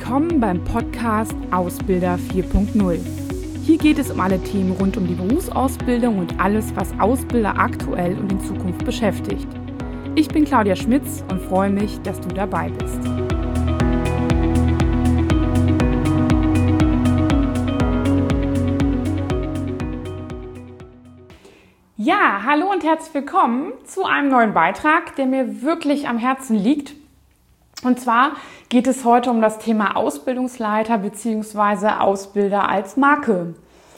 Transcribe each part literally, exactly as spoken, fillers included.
Willkommen beim Podcast Ausbilder vier Punkt null. Hier geht es um alle Themen rund um die Berufsausbildung und alles, was Ausbilder aktuell und in Zukunft beschäftigt. Ich bin Claudia Schmitz und freue mich, dass du dabei bist. Ja, hallo und herzlich willkommen zu einem neuen Beitrag, der mir wirklich am Herzen liegt. Und zwar geht es heute um das Thema Ausbildungsleiter bzw. Ausbilder als Marke.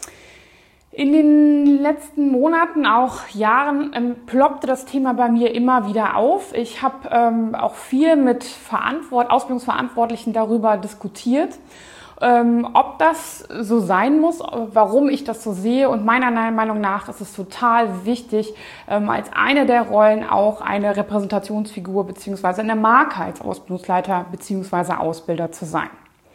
In den letzten Monaten, auch Jahren, ähm, ploppte das Thema bei mir immer wieder auf. Ich habe ähm, auch viel mit Verantwort- Ausbildungsverantwortlichen darüber diskutiert, ähm, ob das so sein muss, warum ich das so sehe. Und meiner Meinung nach ist es total wichtig, ähm, als eine der Rollen auch eine Repräsentationsfigur bzw. eine Marke als Ausbildungsleiter bzw. Ausbilder zu sein.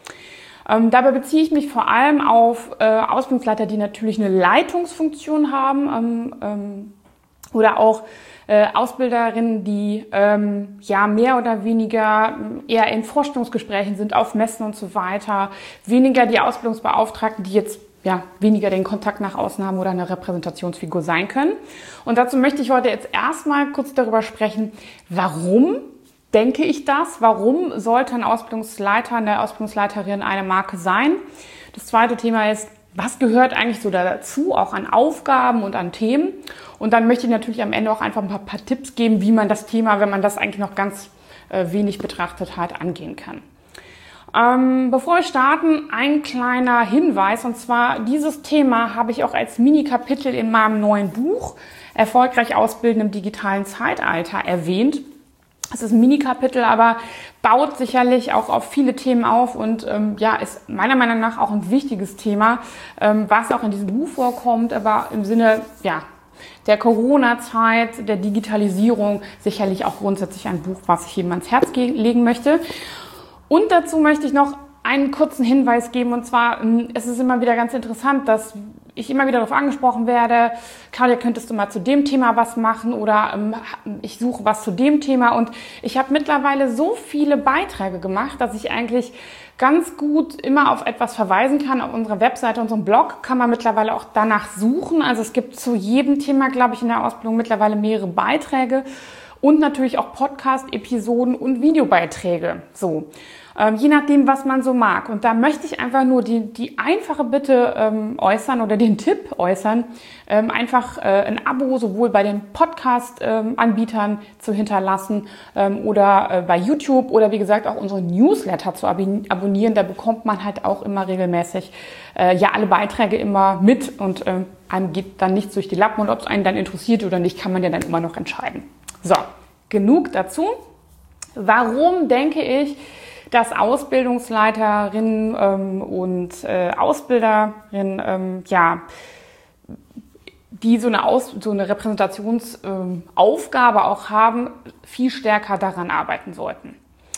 Ähm, dabei beziehe ich mich vor allem auf äh, Ausbildungsleiter, die natürlich eine Leitungsfunktion haben ähm, ähm, oder auch äh, Ausbilderinnen, die ähm, ja mehr oder weniger eher in Vorstellungsgesprächen sind, auf Messen und so weiter, weniger die Ausbildungsbeauftragten, die jetzt ja weniger den Kontakt nach außen haben oder eine Repräsentationsfigur sein können. Und dazu möchte ich heute jetzt erstmal kurz darüber sprechen, warum denke ich das? Warum sollte ein Ausbildungsleiter, eine Ausbildungsleiterin eine Marke sein? Das zweite Thema ist, was gehört eigentlich so dazu, auch an Aufgaben und an Themen? Und dann möchte ich natürlich am Ende auch einfach ein paar, paar Tipps geben, wie man das Thema, wenn man das eigentlich noch ganz äh, wenig betrachtet hat, angehen kann. Ähm, bevor wir starten, ein kleiner Hinweis, und zwar dieses Thema habe ich auch als Mini-Kapitel in meinem neuen Buch Erfolgreich ausbilden im digitalen Zeitalter erwähnt. Es ist ein Mini-Kapitel, aber baut sicherlich auch auf viele Themen auf und ähm, ja, ist meiner Meinung nach auch ein wichtiges Thema, ähm, was auch in diesem Buch vorkommt, aber im Sinne ja der Corona-Zeit, der Digitalisierung sicherlich auch grundsätzlich ein Buch, was ich jedem ans Herz legen möchte. Und dazu möchte ich noch einen kurzen Hinweis geben, und zwar, es ist immer wieder ganz interessant, dass ich immer wieder darauf angesprochen werde, Claudia, könntest du mal zu dem Thema was machen oder ähm, ich suche was zu dem Thema, und ich habe mittlerweile so viele Beiträge gemacht, dass ich eigentlich ganz gut immer auf etwas verweisen kann. Auf unserer Webseite, unserem Blog kann man mittlerweile auch danach suchen. Also es gibt zu jedem Thema, glaube ich, in der Ausbildung mittlerweile mehrere Beiträge und natürlich auch Podcast-Episoden und Videobeiträge. So. Ähm, je nachdem, was man so mag. Und da möchte ich einfach nur die, die einfache Bitte ähm, äußern oder den Tipp äußern, ähm, einfach äh, ein Abo sowohl bei den Podcast-Anbietern ähm, zu hinterlassen ähm, oder äh, bei YouTube oder wie gesagt auch unsere Newsletter zu ab- abonnieren. Da bekommt man halt auch immer regelmäßig äh, ja alle Beiträge immer mit und ähm, einem geht dann nichts durch die Lappen, und ob es einen dann interessiert oder nicht, kann man ja dann immer noch entscheiden. So, genug dazu. Warum denke ich, dass Ausbildungsleiterinnen ähm, und äh, Ausbilderinnen, ähm, ja, die so eine, Aus- so eine Repräsentationsaufgabe ähm, auch haben, viel stärker daran arbeiten sollten.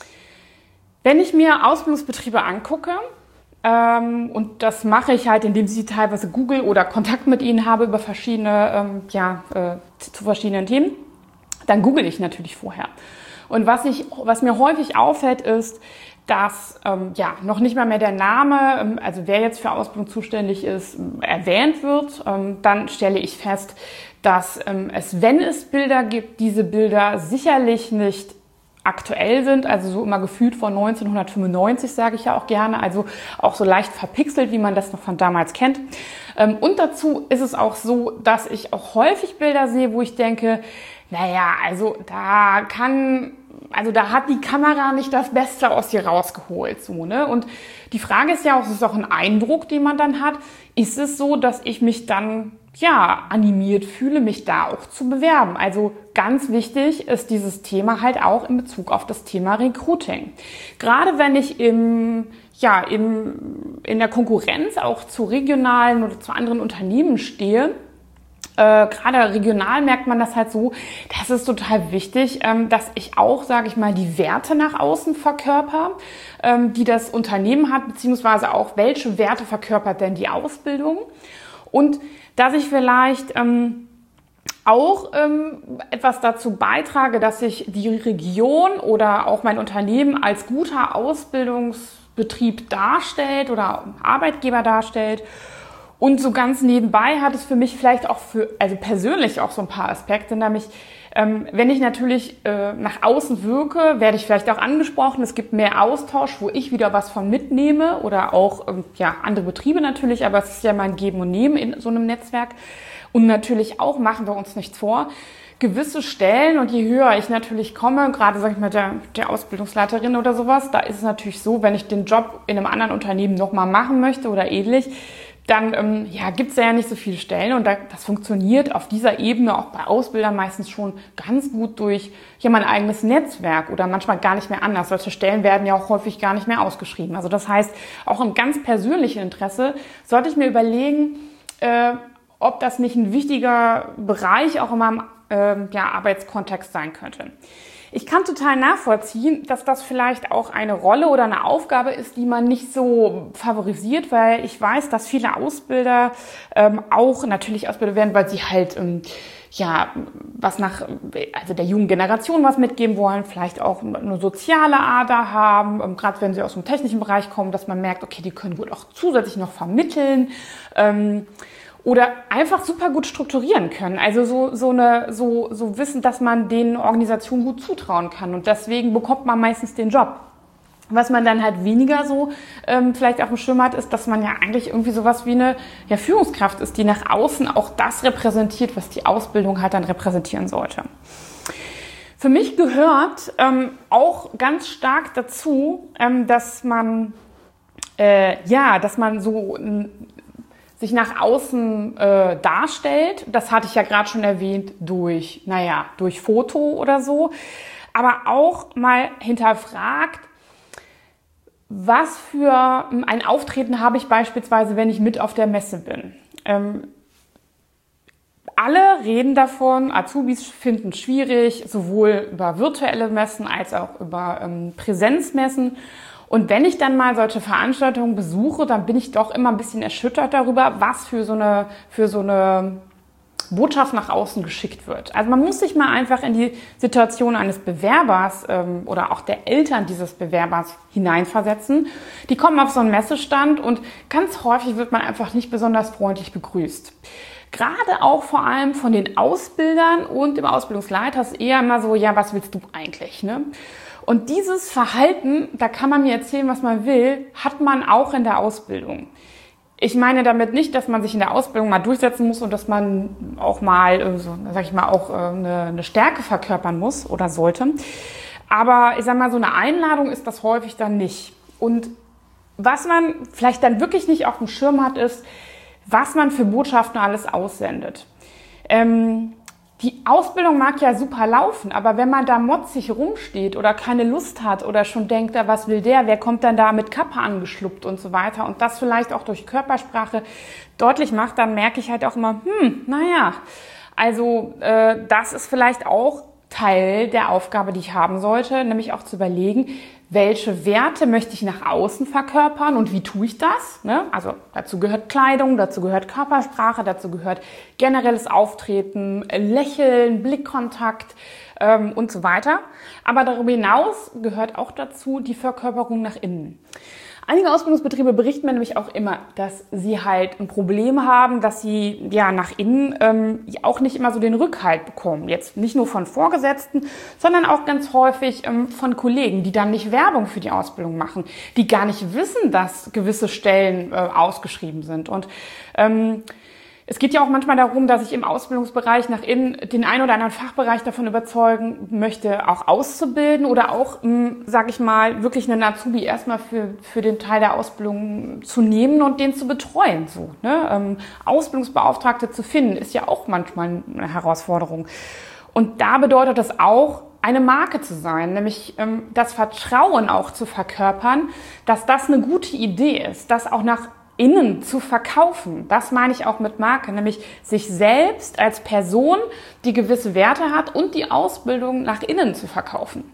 Wenn ich mir Ausbildungsbetriebe angucke, ähm, und das mache ich halt, indem ich teilweise Google oder Kontakt mit ihnen habe über verschiedene, ähm, ja, äh, zu verschiedenen Themen, dann google ich natürlich vorher. Und was ich, was mir häufig auffällt, ist, dass ähm, ja noch nicht mal mehr der Name, ähm, also wer jetzt für Ausbildung zuständig ist, erwähnt wird. Ähm, dann stelle ich fest, dass ähm, es, wenn es Bilder gibt, diese Bilder sicherlich nicht aktuell sind, also so immer gefühlt von neunzehnhundertfünfundneunzig, sage ich ja auch gerne, also auch so leicht verpixelt, wie man das noch von damals kennt. Ähm, und dazu ist es auch so, dass ich auch häufig Bilder sehe, wo ich denke, naja, also da kann, also da hat die Kamera nicht das Beste aus dir rausgeholt, so, ne? Und die Frage ist ja auch, es ist auch ein Eindruck, den man dann hat. Ist es so, dass ich mich dann, ja, animiert fühle, mich da auch zu bewerben? Also ganz wichtig ist dieses Thema halt auch in Bezug auf das Thema Recruiting. Gerade wenn ich im, ja, im, in der Konkurrenz auch zu regionalen oder zu anderen Unternehmen stehe, Äh, gerade regional merkt man das halt so, das ist total wichtig, ähm, dass ich auch, sage ich mal, die Werte nach außen verkörper, ähm, die das Unternehmen hat, beziehungsweise auch, welche Werte verkörpert denn die Ausbildung, und dass ich vielleicht ähm, auch ähm, etwas dazu beitrage, dass ich die Region oder auch mein Unternehmen als guter Ausbildungs- Betrieb darstellt oder Arbeitgeber darstellt. Und so ganz nebenbei hat es für mich vielleicht auch für, also persönlich auch so ein paar Aspekte, nämlich ähm, wenn ich natürlich äh, nach außen wirke, werde ich vielleicht auch angesprochen. Es gibt mehr Austausch, wo ich wieder was von mitnehme oder auch ähm, ja andere Betriebe natürlich, aber es ist ja mein Geben und Nehmen in so einem Netzwerk. Und natürlich auch, machen wir uns nichts vor, gewisse Stellen, und je höher ich natürlich komme, gerade sag ich mal der, der Ausbildungsleiterin oder sowas, da ist es natürlich so, wenn ich den Job in einem anderen Unternehmen nochmal machen möchte oder ähnlich, dann ähm, ja, gibt es ja nicht so viele Stellen, und da, das funktioniert auf dieser Ebene auch bei Ausbildern meistens schon ganz gut durch ja, mein eigenes Netzwerk oder manchmal gar nicht mehr anders. Solche Stellen werden ja auch häufig gar nicht mehr ausgeschrieben. Also das heißt, auch im ganz persönlichen Interesse sollte ich mir überlegen, äh, ob das nicht ein wichtiger Bereich auch in meinem äh, ja, Arbeitskontext sein könnte. Ich kann total nachvollziehen, dass das vielleicht auch eine Rolle oder eine Aufgabe ist, die man nicht so favorisiert, weil ich weiß, dass viele Ausbilder ähm, auch natürlich Ausbilder werden, weil sie halt ähm, ja was nach also der jungen Generation was mitgeben wollen, vielleicht auch eine soziale Ader haben, ähm, gerade wenn sie aus dem technischen Bereich kommen, dass man merkt, okay, die können gut auch zusätzlich noch vermitteln. Ähm, Oder einfach super gut strukturieren können. Also so, so, eine, so, so wissen, dass man den Organisationen gut zutrauen kann. Und deswegen bekommt man meistens den Job. Was man dann halt weniger so ähm, vielleicht auf dem Schirm hat, ist, dass man ja eigentlich irgendwie sowas wie eine ja, Führungskraft ist, die nach außen auch das repräsentiert, was die Ausbildung halt dann repräsentieren sollte. Für mich gehört ähm, auch ganz stark dazu, ähm, dass man äh, ja, dass man so sich nach außen äh, darstellt. Das hatte ich ja gerade schon erwähnt durch, naja, durch Foto oder so. Aber auch mal hinterfragt, was für ein Auftreten habe ich beispielsweise, wenn ich mit auf der Messe bin. Ähm, alle reden davon, Azubis finden es schwierig, sowohl über virtuelle Messen als auch über ähm, Präsenzmessen. Und wenn ich dann mal solche Veranstaltungen besuche, dann bin ich doch immer ein bisschen erschüttert darüber, was für so eine, für so eine Botschaft nach außen geschickt wird. Also man muss sich mal einfach in die Situation eines Bewerbers ähm, oder auch der Eltern dieses Bewerbers hineinversetzen. Die kommen auf so einen Messestand und ganz häufig wird man einfach nicht besonders freundlich begrüßt. Gerade auch vor allem von den Ausbildern und dem Ausbildungsleiter ist eher immer so, ja, was willst du eigentlich, ne? Und dieses Verhalten, da kann man mir erzählen, was man will, hat man auch in der Ausbildung. Ich meine damit nicht, dass man sich in der Ausbildung mal durchsetzen muss und dass man auch mal, so, sag ich mal, auch eine, eine Stärke verkörpern muss oder sollte. Aber ich sag mal, so eine Einladung ist das häufig dann nicht. Und was man vielleicht dann wirklich nicht auf dem Schirm hat, ist, was man für Botschaften alles aussendet. Ähm, Die Ausbildung mag ja super laufen, aber wenn man da motzig rumsteht oder keine Lust hat oder schon denkt, ja, was will der, wer kommt dann da mit Kappe angeschluppt und so weiter und das vielleicht auch durch Körpersprache deutlich macht, dann merke ich halt auch immer, hm, naja, also äh, das ist vielleicht auch Teil der Aufgabe, die ich haben sollte, nämlich auch zu überlegen, welche Werte möchte ich nach außen verkörpern und wie tue ich das? Ne? Also dazu gehört Kleidung, dazu gehört Körpersprache, dazu gehört generelles Auftreten, Lächeln, Blickkontakt ähm, und so weiter. Aber darüber hinaus gehört auch dazu die Verkörperung nach innen. Einige Ausbildungsbetriebe berichten mir nämlich auch immer, dass sie halt ein Problem haben, dass sie ja nach innen ähm, auch nicht immer so den Rückhalt bekommen. Jetzt nicht nur von Vorgesetzten, sondern auch ganz häufig ähm, von Kollegen, die dann nicht Werbung für die Ausbildung machen, die gar nicht wissen, dass gewisse Stellen äh, ausgeschrieben sind. Und ähm, es geht ja auch manchmal darum, dass ich im Ausbildungsbereich nach innen den einen oder anderen Fachbereich davon überzeugen möchte, auch auszubilden oder auch, sage ich mal, wirklich einen Azubi erstmal für, für den Teil der Ausbildung zu nehmen und den zu betreuen. So, ne? ähm, Ausbildungsbeauftragte zu finden, ist ja auch manchmal eine Herausforderung. Und da bedeutet das auch, eine Marke zu sein, nämlich ähm, das Vertrauen auch zu verkörpern, dass das eine gute Idee ist, das auch nach innen zu verkaufen. Das meine ich auch mit Marke, nämlich sich selbst als Person, die gewisse Werte hat und die Ausbildung nach innen zu verkaufen.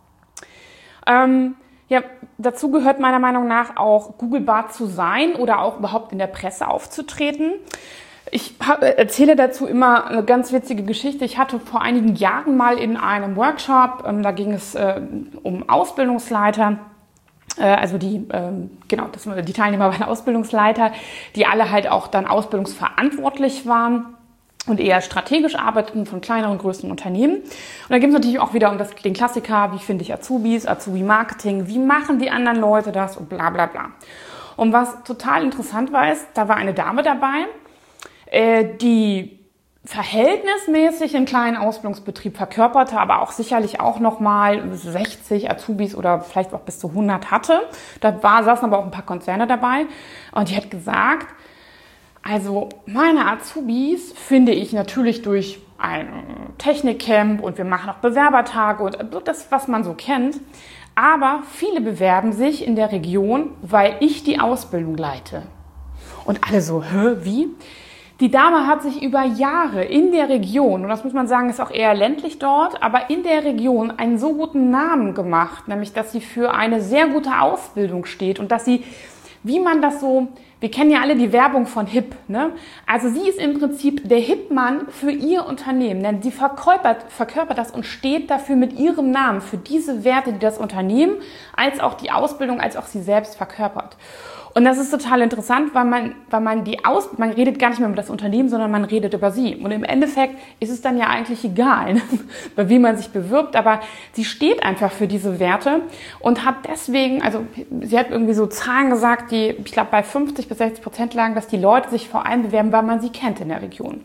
Ähm, ja, dazu gehört meiner Meinung nach auch Googlebar zu sein oder auch überhaupt in der Presse aufzutreten. Ich erzähle dazu immer eine ganz witzige Geschichte. Ich hatte vor einigen Jahren mal in einem Workshop, ähm, da ging es äh, um Ausbildungsleiter, also die, ähm, genau, das waren die Teilnehmer waren Ausbildungsleiter, die alle halt auch dann ausbildungsverantwortlich waren und eher strategisch arbeiteten von kleineren und größeren Unternehmen. Und da ging es natürlich auch wieder um das, den Klassiker, wie finde ich Azubis, Azubi-Marketing, wie machen die anderen Leute das und bla bla bla. Und was total interessant war, ist, da war eine Dame dabei, äh, die verhältnismäßig einen kleinen Ausbildungsbetrieb verkörperte, aber auch sicherlich auch nochmal sechzig Azubis oder vielleicht auch bis zu hundert hatte. Da war, saßen aber auch ein paar Konzerne dabei. Und die hat gesagt, also meine Azubis finde ich natürlich durch ein Technikcamp und wir machen auch Bewerbertage und das, was man so kennt. Aber viele bewerben sich in der Region, weil ich die Ausbildung leite. Und alle so, hä, wie? Die Dame hat sich über Jahre in der Region, und das muss man sagen, ist auch eher ländlich dort, aber in der Region einen so guten Namen gemacht, nämlich dass sie für eine sehr gute Ausbildung steht und dass sie, wie man das so, wir kennen ja alle die Werbung von H I P, ne? Also sie ist im Prinzip der Hip-Mann für ihr Unternehmen, denn sie verkörpert, verkörpert das und steht dafür mit ihrem Namen, für diese Werte, die das Unternehmen, als auch die Ausbildung, als auch sie selbst verkörpert. Und das ist total interessant, weil man, weil man die Aus, man redet gar nicht mehr über das Unternehmen, sondern man redet über sie. Und im Endeffekt ist es dann ja eigentlich egal, bei wem man sich bewirbt, aber sie steht einfach für diese Werte und hat deswegen, also sie hat irgendwie so Zahlen gesagt, die, ich glaube, bei fünfzig bis sechzig Prozent lagen, dass die Leute sich vor allem bewerben, weil man sie kennt in der Region.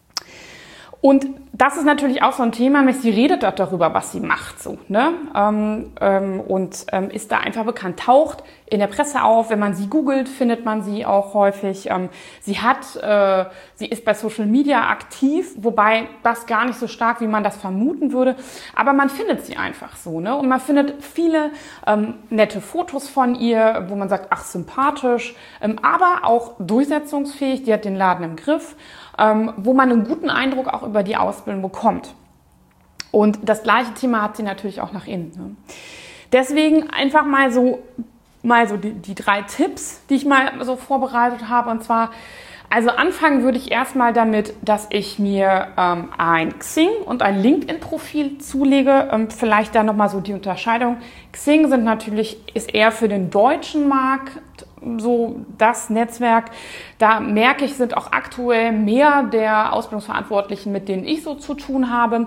Und das ist natürlich auch so ein Thema, nämlich sie redet dort darüber, was sie macht, so, ne? Ähm, ähm, und ähm, ist da einfach bekannt, taucht in der Presse auf. Wenn man sie googelt, findet man sie auch häufig. Ähm, sie hat, äh, sie ist bei Social Media aktiv, wobei das gar nicht so stark, wie man das vermuten würde. Aber man findet sie einfach so, ne? Und man findet viele ähm, nette Fotos von ihr, wo man sagt, ach, sympathisch, ähm, aber auch durchsetzungsfähig. Die hat den Laden im Griff. Ähm, wo man einen guten Eindruck auch über die Ausbildung bekommt. Und das gleiche Thema hat sie natürlich auch nach innen. Ne? Deswegen einfach mal so, mal so die, die drei Tipps, die ich mal so vorbereitet habe. Und zwar, also anfangen würde ich erstmal damit, dass ich mir ähm, ein Xing und ein LinkedIn-Profil zulege. Ähm, vielleicht da nochmal so die Unterscheidung. Xing sind natürlich, ist eher für den deutschen Markt so das Netzwerk. Da merke ich, sind auch aktuell mehr der Ausbildungsverantwortlichen, mit denen ich so zu tun habe.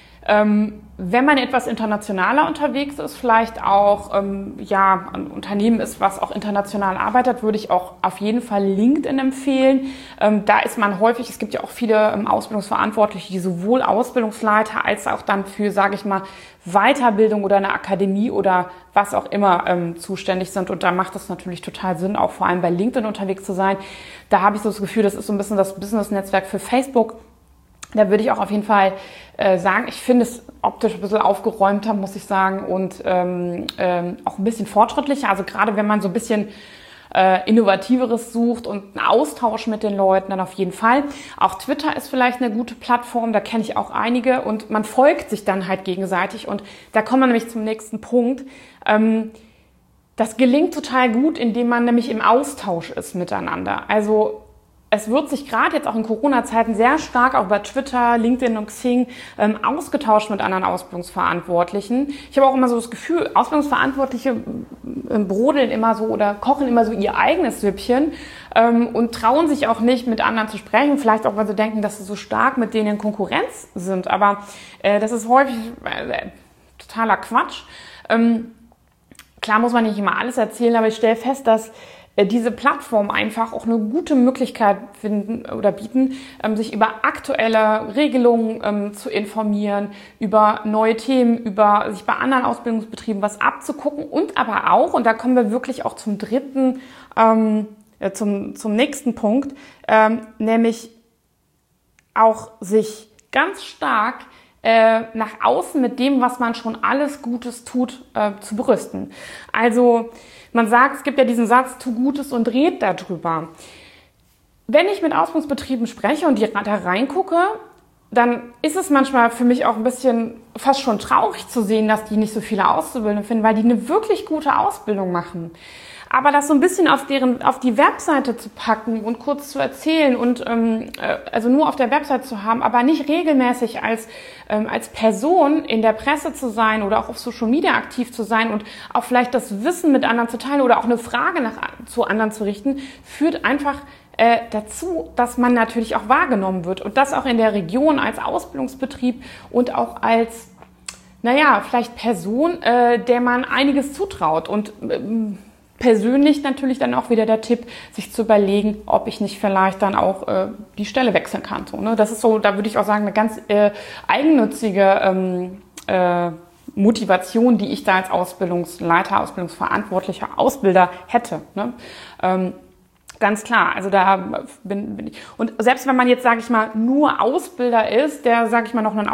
Ähm, wenn man etwas internationaler unterwegs ist, vielleicht auch ähm, ja, ein Unternehmen ist, was auch international arbeitet, würde ich auch auf jeden Fall LinkedIn empfehlen. Ähm, da ist man häufig, es gibt ja auch viele ähm, Ausbildungsverantwortliche, die sowohl Ausbildungsleiter als auch dann für, sage ich mal, Weiterbildung oder eine Akademie oder was auch immer ähm, zuständig sind. Und da macht es natürlich total Sinn, auch vor allem bei LinkedIn unterwegs zu sein. Da habe ich so das Gefühl, das ist so ein bisschen das Business-Netzwerk für Facebook. Da würde ich auch auf jeden Fall äh, sagen, ich finde es optisch ein bisschen aufgeräumter, muss ich sagen, und ähm, ähm, auch ein bisschen fortschrittlicher. Also gerade wenn man so ein bisschen äh, Innovativeres sucht und einen Austausch mit den Leuten, dann auf jeden Fall. Auch Twitter ist vielleicht eine gute Plattform, da kenne ich auch einige und man folgt sich dann halt gegenseitig. Und da kommen wir nämlich zum nächsten Punkt. Ähm, das gelingt total gut, indem man nämlich im Austausch ist miteinander. Also es wird sich gerade jetzt auch in Corona-Zeiten sehr stark auch bei Twitter, LinkedIn und Xing ähm, ausgetauscht mit anderen Ausbildungsverantwortlichen. Ich habe auch immer so das Gefühl, Ausbildungsverantwortliche äh, brodeln immer so oder kochen immer so ihr eigenes Süppchen ähm, und trauen sich auch nicht, mit anderen zu sprechen. Vielleicht auch, weil sie denken, dass sie so stark mit denen in Konkurrenz sind. Aber äh, das ist häufig äh, totaler Quatsch. Ähm, klar muss man nicht immer alles erzählen, aber ich stelle fest, dass diese Plattform einfach auch eine gute Möglichkeit finden oder bieten, sich über aktuelle Regelungen zu informieren, über neue Themen, über sich bei anderen Ausbildungsbetrieben was abzugucken und aber auch, und da kommen wir wirklich auch zum dritten, ähm, zum, zum nächsten Punkt, ähm, nämlich auch sich ganz stark äh, nach außen mit dem, was man schon alles Gutes tut, äh, zu berüsten. Also man sagt, es gibt ja diesen Satz, tu Gutes und red darüber. Wenn ich mit Ausbildungsbetrieben spreche und die da reingucke, dann ist es manchmal für mich auch ein bisschen fast schon traurig zu sehen, dass die nicht so viele Auszubildende finden, weil die eine wirklich gute Ausbildung machen. Aber das so ein bisschen auf deren, auf die Webseite zu packen und kurz zu erzählen und ähm, also nur auf der Webseite zu haben, aber nicht regelmäßig als ähm, als Person in der Presse zu sein oder auch auf Social Media aktiv zu sein und auch vielleicht das Wissen mit anderen zu teilen oder auch eine Frage nach zu anderen zu richten, führt einfach äh, dazu, dass man natürlich auch wahrgenommen wird und das auch in der Region als Ausbildungsbetrieb und auch als naja, vielleicht Person, äh, der man einiges zutraut und ähm, persönlich natürlich dann auch wieder der Tipp, sich zu überlegen, ob ich nicht vielleicht dann auch äh, die Stelle wechseln kann. So, ne? Das ist so, da würde ich auch sagen, eine ganz äh, eigennützige ähm, äh, Motivation, die ich da als Ausbildungsleiter, Ausbildungsverantwortlicher, Ausbilder hätte. Ne? Ähm, Ganz klar, also da bin, bin ich. Und selbst wenn man jetzt, sage ich mal, nur Ausbilder ist, der, sage ich mal, noch einen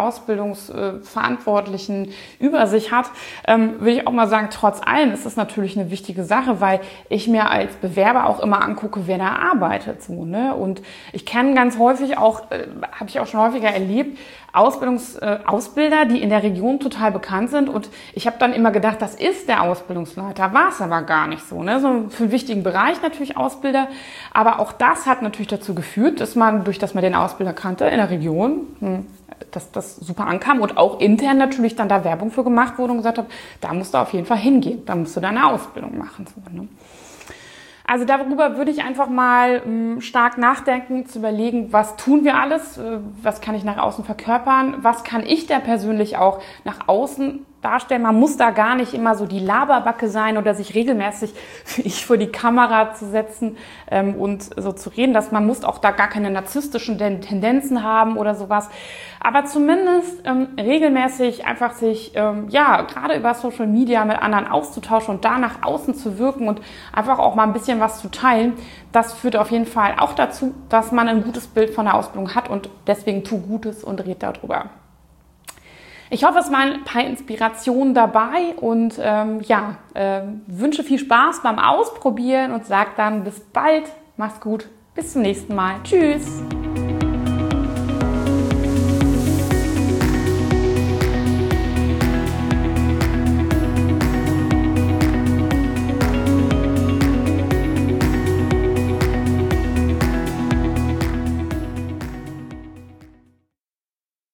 Ausbildungsverantwortlichen über sich hat, ähm, will ich auch mal sagen, trotz allem ist das natürlich eine wichtige Sache, weil ich mir als Bewerber auch immer angucke, wer da arbeitet. So, ne? Und ich kenne ganz häufig auch, äh, habe ich auch schon häufiger erlebt, Ausbildungs, äh, Ausbilder, die in der Region total bekannt sind. Und ich habe dann immer gedacht, das ist der Ausbildungsleiter, war es aber gar nicht so. Ne? So für einen wichtigen Bereich natürlich Ausbilder. Aber auch das hat natürlich dazu geführt, dass man, durch das man den Ausbilder kannte in der Region, hm, dass das super ankam und auch intern natürlich dann da Werbung für gemacht wurde und gesagt habe, da musst du auf jeden Fall hingehen, da musst du deine Ausbildung machen. So, ne? Also darüber würde ich einfach mal mh, stark nachdenken, zu überlegen, was tun wir alles, äh, was kann ich nach außen verkörpern, was kann ich da persönlich auch nach außen darstellen. Man muss da gar nicht immer so die Laberbacke sein oder sich regelmäßig ich vor die Kamera zu setzen ähm, und so zu reden. Dass man muss auch da gar keine narzisstischen Tendenzen haben oder sowas. Aber zumindest ähm, regelmäßig einfach sich, ähm, ja, gerade über Social Media mit anderen auszutauschen und da nach außen zu wirken und einfach auch mal ein bisschen was zu teilen. Das führt auf jeden Fall auch dazu, dass man ein gutes Bild von der Ausbildung hat und deswegen tu Gutes und red darüber. Ich hoffe, es waren ein paar Inspirationen dabei und ähm, ja, äh, wünsche viel Spaß beim Ausprobieren und sage dann bis bald. Mach's gut. Bis zum nächsten Mal. Tschüss.